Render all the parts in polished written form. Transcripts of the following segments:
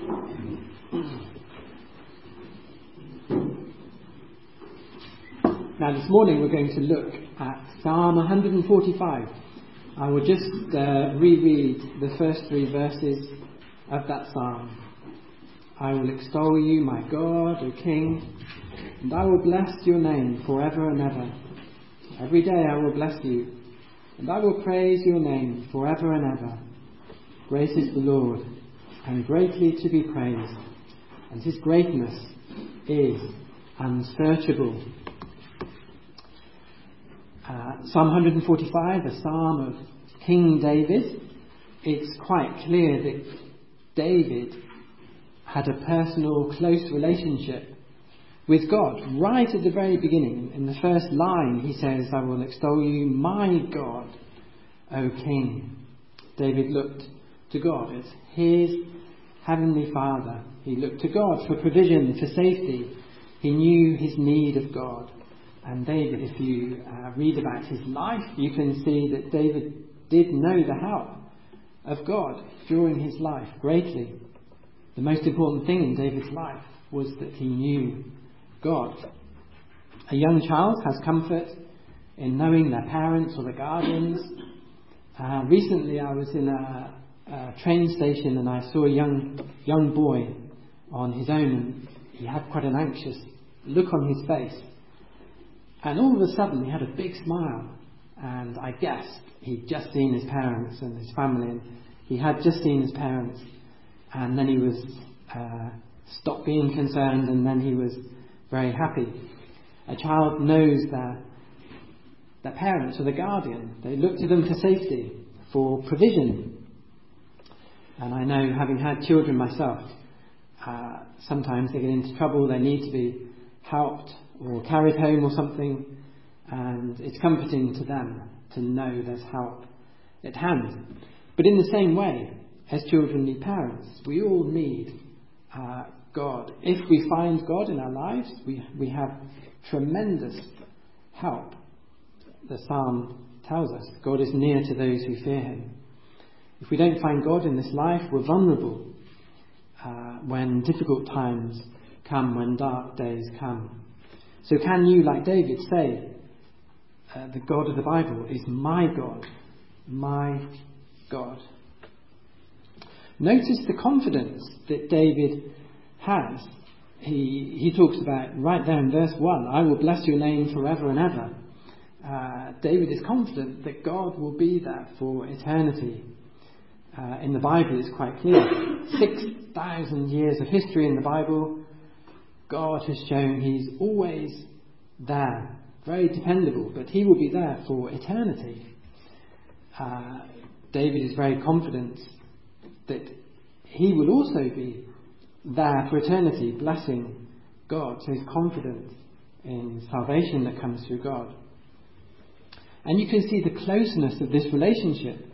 Now this morning we're going to look at Psalm 145. I will just reread the first 3 verses of that psalm. I will extol you, my God, O King, and I will bless your name forever and ever. Every day I will bless you, and I will praise your name forever and ever. Great is the Lord, and greatly to be praised, and his greatness is unsearchable. Psalm 145, a psalm of King David. It's quite clear that David had a personal, close relationship with God. Right at the very beginning, in the first line, he says, I will extol you, my God, O King. David looked to God as his heavenly Father. He looked to God for provision, for safety. He knew his need of God. And David, if you read about his life, you can see that David did know the help of God during his life greatly. The most important thing in David's life was that he knew God. A young child has comfort in knowing their parents or their guardians. Recently I was in a train station and I saw a young boy on his own, and he had quite an anxious look on his face. And all of a sudden he had a big smile, and I guessed he'd just seen his parents and his family, and he had just seen his parents, and then he was stopped being concerned, and then he was very happy. A child knows their parents or the guardian. They look to them for safety, for provision. And I know, having had children myself, sometimes they get into trouble, they need to be helped or carried home or something, and it's comforting to them to know there's help at hand. But in the same way, as children need parents, we all need God. If we find God in our lives, we have tremendous help. The psalm tells us God is near to those who fear him. If we don't find God in this life, we're vulnerable when difficult times come, when dark days come. So can you, like David, say, the God of the Bible is my God, my God? Notice the confidence that David has. He talks about, right there in verse 1, I will bless your name forever and ever. David is confident that God will be there for eternity. In the Bible it's quite clear. 6,000 years of history in the Bible, God has shown he's always there, very dependable, but he will be there for eternity. David is very confident that he will also be there for eternity, blessing God. So he's confident in salvation that comes through God. And you can see the closeness of this relationship.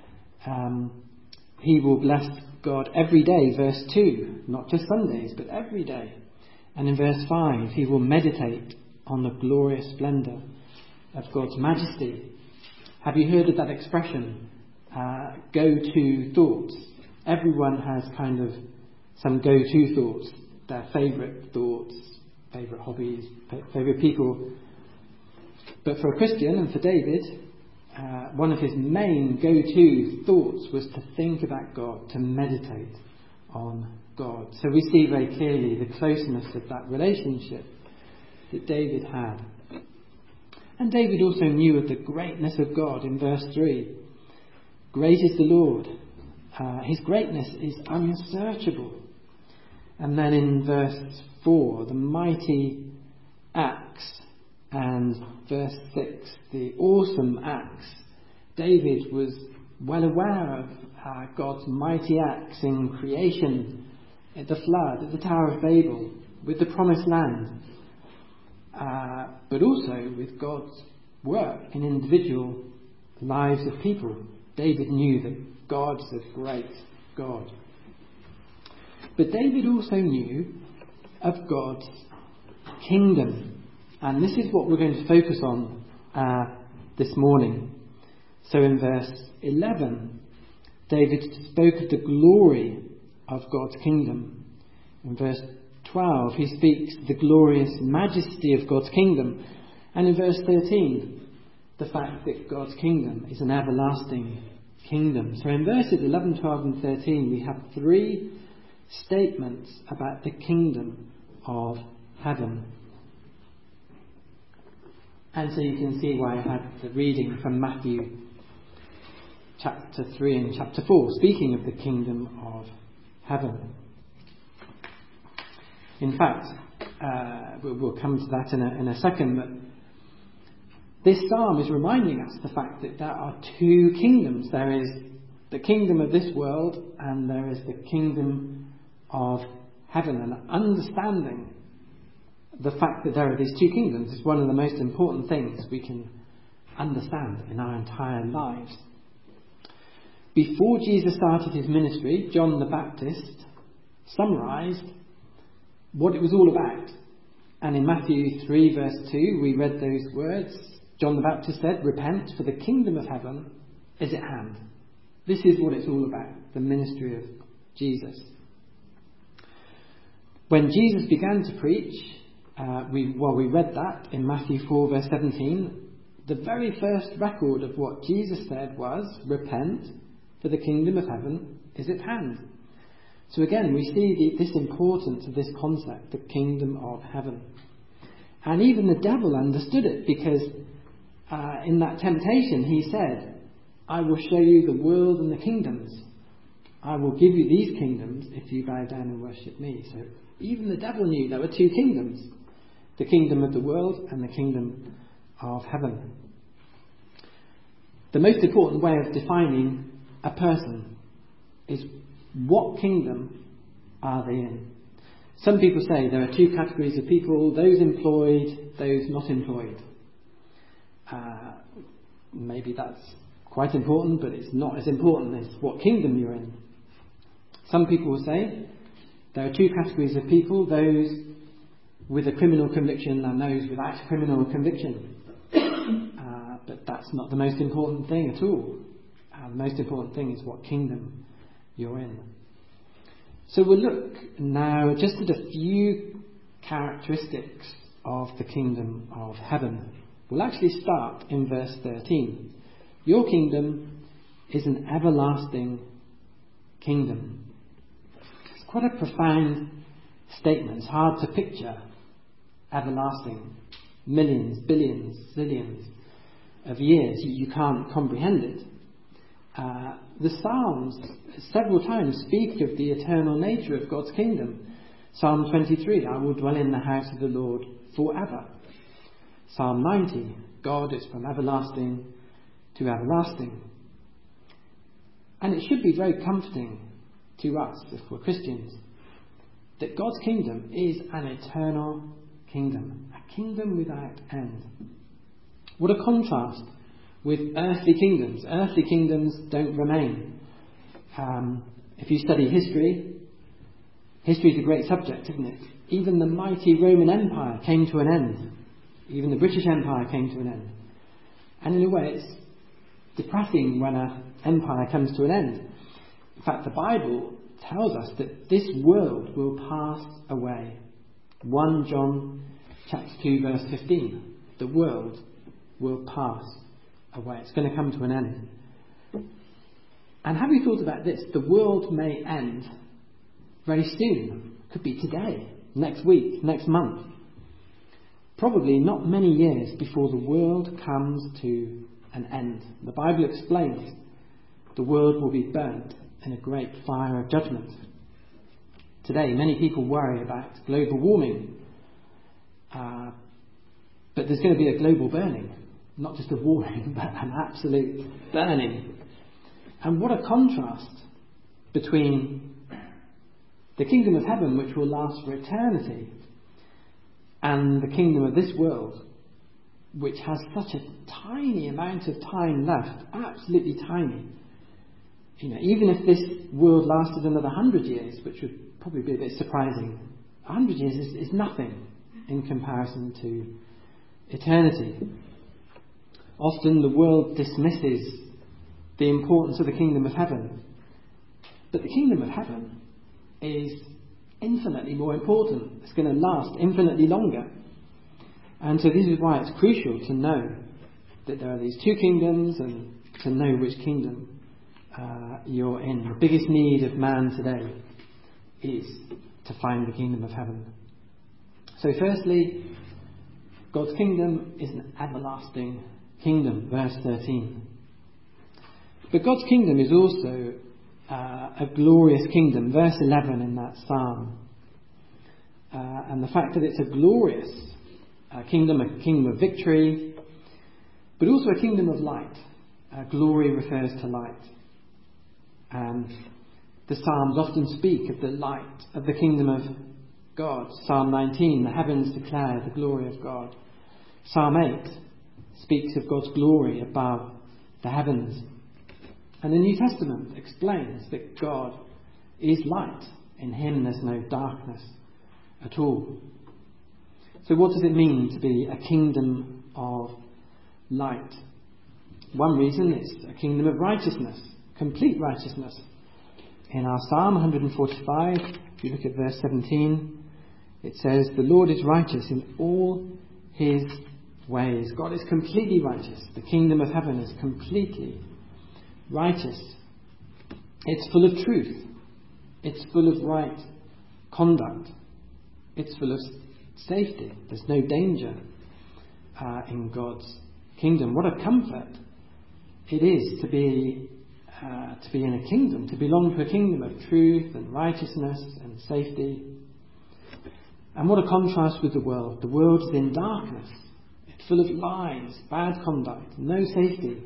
He will bless God every day, verse 2, not just Sundays, but every day. And in verse 5, he will meditate on the glorious splendour of God's majesty. Have you heard of that expression? Go-to thoughts. Everyone has kind of some go-to thoughts, their favourite thoughts, favourite hobbies, favourite people. But for a Christian, and for David, one of his main go-to thoughts was to think about God, to meditate on God. So we see very clearly the closeness of that relationship that David had. And David also knew of the greatness of God in verse 3. Great is the Lord. His greatness is unsearchable. And then in verse 4, the mighty acts. And verse 6, the awesome acts. David was well aware of God's mighty acts in creation, at the flood, at the Tower of Babel, with the Promised Land, but also with God's work in individual lives of people. David knew that God's a great God. But David also knew of God's kingdom. And this is what we're going to focus on this morning. So in verse 11, David spoke of the glory of God's kingdom. In verse 12, he speaks the glorious majesty of God's kingdom. And in verse 13, the fact that God's kingdom is an everlasting kingdom. So in verses 11, 12 and 13, we have three statements about the kingdom of heaven. And so you can see why I had the reading from Matthew chapter 3 and chapter 4, speaking of the kingdom of heaven. In fact, we'll come to that in a second, but this psalm is reminding us the fact that there are two kingdoms. There is the kingdom of this world and there is the kingdom of heaven. And understanding the fact that there are these two kingdoms is one of the most important things we can understand in our entire lives. Before Jesus started his ministry, John the Baptist summarised what it was all about. And in Matthew 3 verse 2 we read those words. John the Baptist said, "Repent, for the kingdom of heaven is at hand." This is what it's all about, the ministry of Jesus. When Jesus began to preach, we read that in Matthew 4 verse 17, the very first record of what Jesus said was, "Repent, for the kingdom of heaven is at hand." So again, we see this importance of this concept, the kingdom of heaven. And even the devil understood it, because in that temptation he said, "I will show you the world and the kingdoms. I will give you these kingdoms if you bow down and worship me." So even the devil knew there were two kingdoms, the kingdom of the world and the kingdom of heaven. The most important way of defining a person is, what kingdom are they in? Some people say there are two categories of people, those employed, those not employed. Maybe that's quite important, but it's not as important as what kingdom you're in. Some people will say there are two categories of people, those with a criminal conviction and those without a criminal conviction. But that's not the most important thing at all. The most important thing is what kingdom you're in. So we'll look now just at a few characteristics of the kingdom of heaven. We'll actually start in verse 13. Your kingdom is an everlasting kingdom. It's quite a profound statement. It's hard to picture everlasting. Millions, billions, zillions of years. You can't comprehend it. The Psalms several times speak of the eternal nature of God's kingdom. Psalm 23, "I will dwell in the house of the Lord forever." Psalm 90, "God is from everlasting to everlasting." And it should be very comforting to us, if we're Christians, that God's kingdom is an eternal kingdom, a kingdom without end. What a contrast with earthly kingdoms. Earthly kingdoms don't remain. If you study history is a great subject, isn't it? Even the mighty Roman Empire came to an end. Even the British Empire came to an end. And in a way it's depressing when an empire comes to an end. In fact, the Bible tells us that this world will pass away. 1 John chapter 2 verse 15. The world will pass away. It's going to come to an end. And have you thought about this? The world may end very soon. Could be today, next week, next month. Probably not many years before the world comes to an end. The Bible explains the world will be burnt in a great fire of judgment. Today, many people worry about global warming. But there's going to be a global burning. Not just a warming, but an absolute burning. And what a contrast between the kingdom of heaven, which will last for eternity, and the kingdom of this world, which has such a tiny amount of time left, absolutely tiny. Even if this world lasted another 100 years, which would probably be a bit surprising, 100 years is nothing in comparison to eternity. Often the world dismisses the importance of the kingdom of heaven. But the kingdom of heaven is infinitely more important. It's going to last infinitely longer. And so this is why it's crucial to know that there are these two kingdoms and to know which kingdom you're in. The biggest need of man today is to find the kingdom of heaven. So firstly, God's kingdom is an everlasting kingdom, verse 13. But God's kingdom is also a glorious kingdom, verse 11 in that psalm. And the fact that it's a glorious kingdom, a kingdom of victory, but also a kingdom of light. Glory refers to light. And the Psalms often speak of the light of the kingdom of God. Psalm 19, the heavens declare the glory of God. Psalm 8 speaks of God's glory above the heavens. And the New Testament explains that God is light. In him there's no darkness at all. So what does it mean to be a kingdom of light? One reason is a kingdom of righteousness, complete righteousness. In our Psalm 145, if you look at verse 17, it says, "The Lord is righteous in all his ways." God is completely righteous. The kingdom of heaven is completely righteous. It's full of truth. It's full of right conduct. It's full of safety. There's no danger in God's kingdom. What a comfort it is to be in a kingdom, to belong to a kingdom of truth and righteousness and safety. And what a contrast with the world. The world is in darkness. It's full of lies, bad conduct, no safety.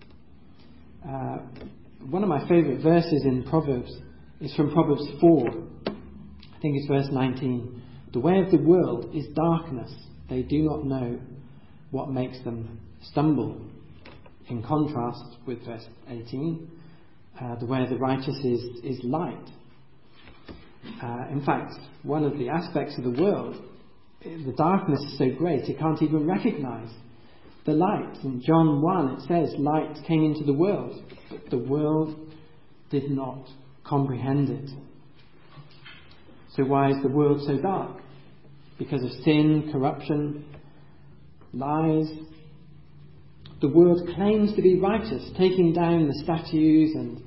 One of my favourite verses in Proverbs is from Proverbs 4. I think it's verse 19. "The way of the world is darkness. They do not know what makes them stumble." In contrast with verse 18, the way of the righteous is light. In fact, one of the aspects of the world, the darkness is so great it can't even recognise the light. In John 1 it says, "Light came into the world, but the world did not comprehend it." So why is the world so dark? Because of sin, corruption, lies. The world claims to be righteous, taking down the statues and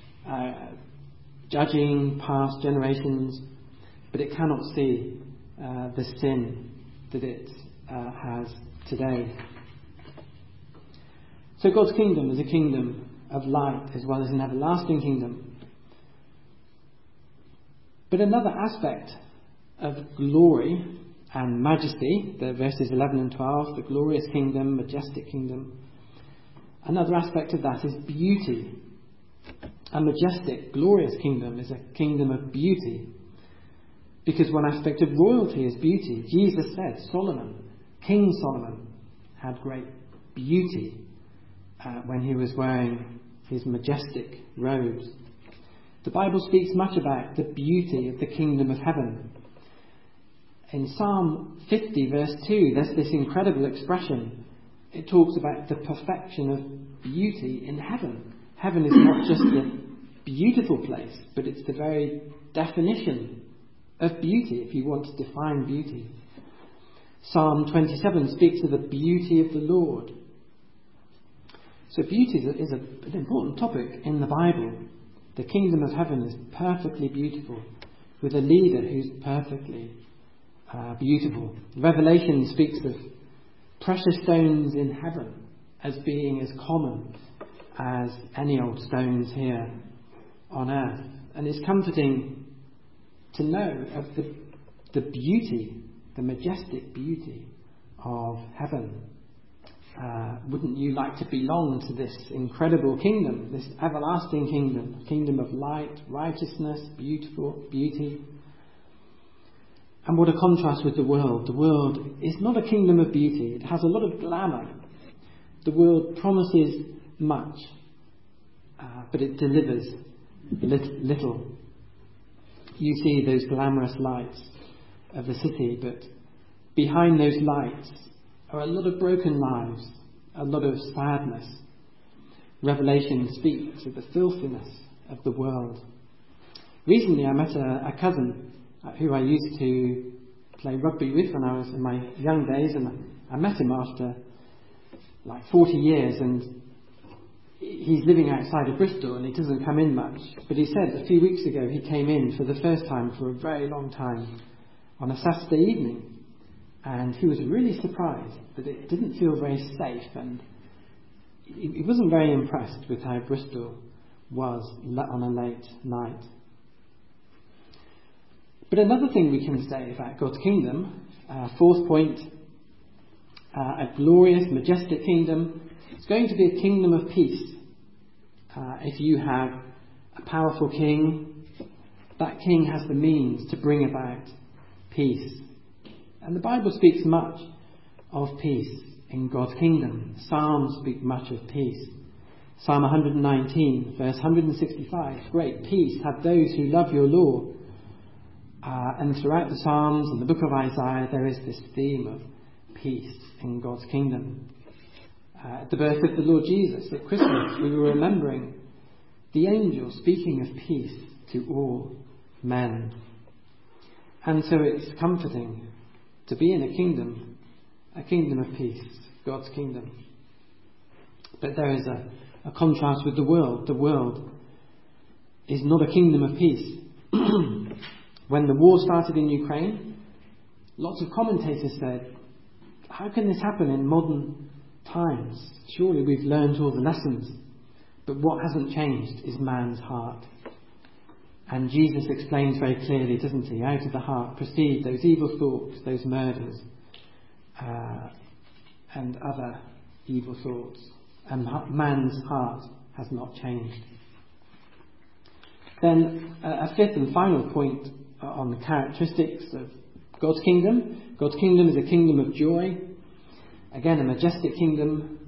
judging past generations, but it cannot see the sin that it has today. So God's kingdom is a kingdom of light as well as an everlasting kingdom. But another aspect of glory and majesty, the verses 11 and 12, the glorious kingdom, majestic kingdom. Another aspect of that is beauty. A majestic, glorious kingdom is a kingdom of beauty. Because one aspect of royalty is beauty. Jesus said King Solomon, had great beauty when he was wearing his majestic robes. The Bible speaks much about the beauty of the kingdom of heaven. In Psalm 50 verse 2, there's this incredible expression. It talks about the perfection of beauty in heaven. Heaven is not just a beautiful place, but it's the very definition of beauty, if you want to define beauty. Psalm 27 speaks of the beauty of the Lord. So beauty is an important topic in the Bible. The kingdom of heaven is perfectly beautiful, with a leader who's perfectly beautiful. Revelation speaks of precious stones in heaven as being as common as any old stones here on earth. And it's comforting to know of the beauty, the majestic beauty of heaven. Wouldn't you like to belong to this incredible kingdom, this everlasting kingdom, kingdom of light, righteousness, beauty? And what a contrast with the world. The world is not a kingdom of beauty. It has a lot of glamour. The world promises much, but it delivers little. You see those glamorous lights of the city, but behind those lights are a lot of broken lives, a lot of sadness. Revelation speaks of the filthiness of the world. Recently I met a cousin who I used to play rugby with when I was in my young days, and I met him after like 40 years, and he's living outside of Bristol and he doesn't come in much. But he said a few weeks ago he came in for the first time for a very long time on a Saturday evening, and he was really surprised that it didn't feel very safe, and he wasn't very impressed with how Bristol was on a late night. But another thing we can say about God's kingdom, fourth point, a glorious, majestic kingdom. It's going to be a kingdom of peace. If you have a powerful king, that king has the means to bring about peace. And the Bible speaks much of peace in God's kingdom. Psalms speak much of peace. Psalm 119, verse 165, great peace have those who love your law. And throughout the Psalms and the book of Isaiah, there is this theme of peace in God's kingdom. At the birth of the Lord Jesus, at Christmas, we were remembering the angel speaking of peace to all men. And so it's comforting to be in a kingdom of peace, God's kingdom. But there is a contrast with the world. The world is not a kingdom of peace. When the war started in Ukraine, lots of commentators said, how can this happen in modern times? Surely we've learned all the lessons. But what hasn't changed is man's heart. And Jesus explains very clearly, doesn't he? Out of the heart proceed those evil thoughts, those murders, and other evil thoughts. And man's heart has not changed. Then a fifth and final point on the characteristics of God's kingdom. God's kingdom is a kingdom of joy. Again, a majestic kingdom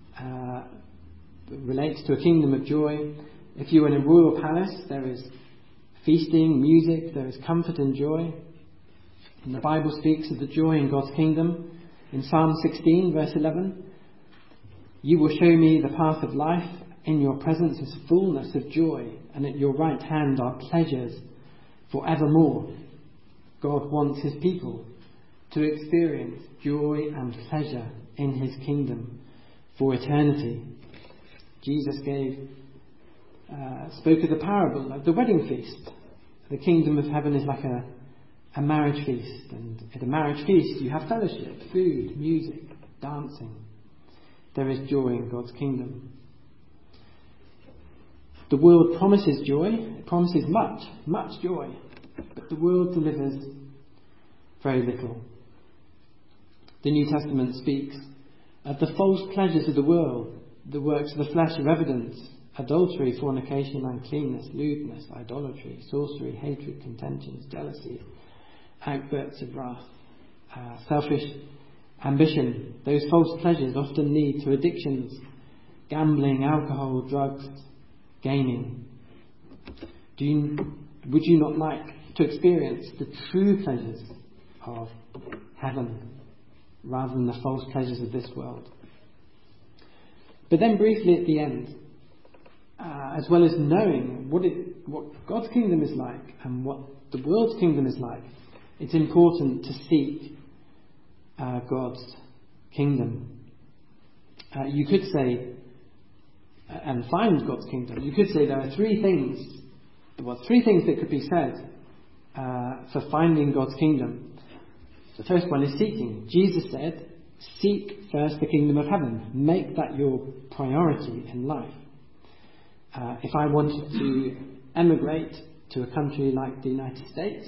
relates to a kingdom of joy. If you're in a royal palace, there is feasting, music, there is comfort and joy. And the Bible speaks of the joy in God's kingdom. In Psalm 16, verse 11, you will show me the path of life. In your presence is fullness of joy, and at your right hand are pleasures forevermore. God wants his people to experience joy and pleasure in his kingdom for eternity. Jesus spoke of the parable of the wedding feast. The kingdom of heaven is like a marriage feast, and at a marriage feast you have fellowship, food, music, dancing. There is joy in God's kingdom. The world promises joy, it promises much joy, but the world delivers very little. The New Testament speaks of the false pleasures of the world. The works of the flesh are evident: adultery, fornication, uncleanness, lewdness, idolatry, sorcery, hatred, contentions, jealousy, outbursts of wrath, selfish ambition. Those false pleasures often lead to addictions: gambling, alcohol, drugs, gaming. Would you not like to experience the true pleasures of heaven rather than the false pleasures of this world? But then briefly at the end, as well as knowing what God's kingdom is like and what the world's kingdom is like, it's important to seek God's kingdom. You could say, and find God's kingdom. You could say there are three things that could be said for finding God's kingdom. The first one is seeking. Jesus said, seek first the kingdom of heaven. Make that your priority in life. If I wanted to emigrate to a country like the United States,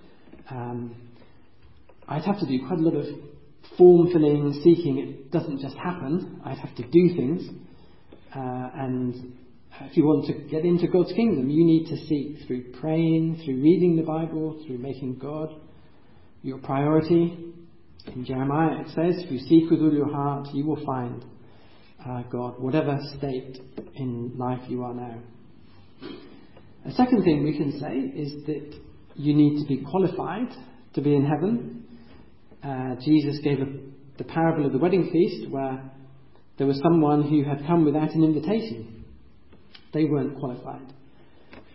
I'd have to do quite a lot of form filling, seeking. It doesn't just happen. I'd have to do things. And if you want to get into God's kingdom, you need to seek through praying, through reading the Bible, through making God your priority. In Jeremiah it says, if you seek with all your heart, you will find God, whatever state in life you are now. A second thing we can say is that you need to be qualified to be in heaven. Jesus gave the parable of the wedding feast where there was someone who had come without an invitation. They weren't qualified.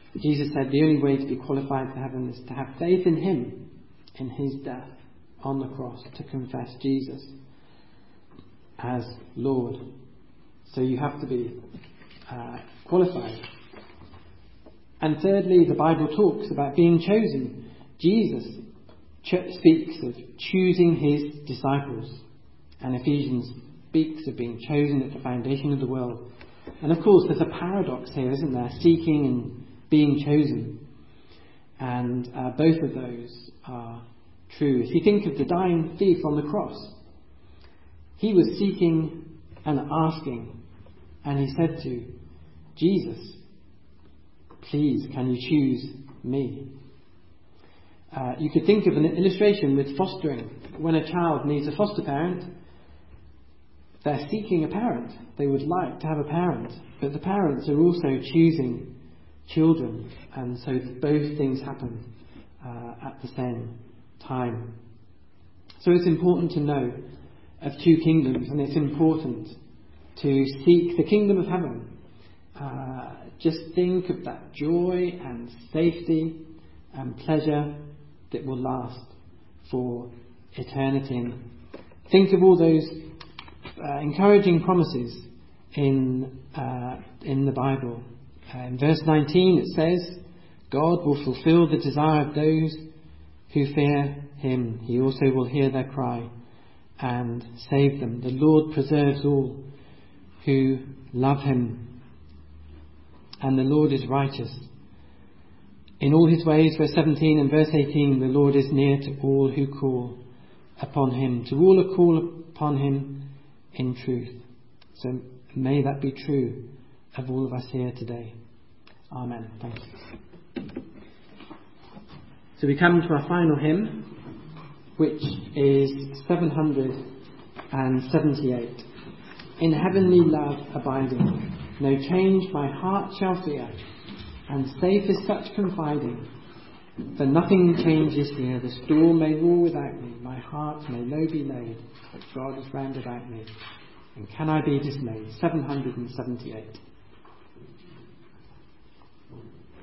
Jesus said the only way to be qualified for heaven is to have faith in him, in his death on the cross, to confess Jesus as Lord. So you have to be qualified. And thirdly, the Bible talks about being chosen. Jesus speaks of choosing his disciples, and Ephesians speaks of being chosen at the foundation of the world. And of course, there's a paradox here, isn't there? Seeking and being chosen. And both of those are true. If you think of the dying thief on the cross, he was seeking and asking, and he said to Jesus, "Please, can you choose me?" You could think of an illustration with fostering. When a child needs a foster parent, they're seeking a parent. They would like to have a parent, but the parents are also choosing children, and so both things happen at the same time. So it's important to know of two kingdoms, and it's important to seek the kingdom of heaven. Just think of that joy and safety and pleasure that will last for eternity. Think of all those encouraging promises in the Bible. In verse 19 it says, God will fulfill the desire of those who fear him. He also will hear their cry and save them. The Lord preserves all who love him. And the Lord is righteous in all his ways. Verse 17 and verse 18, the Lord is near to all who call upon him, to all who call upon him in truth. So may that be true of all of us here today. Amen. Thank you. So we come to our final hymn, which is 778. In heavenly love abiding, no change my heart shall fear, and safe is such confiding. For nothing changes here, the storm may roar without me, my heart may low be laid, but God is round about me, and can I be dismayed? 778.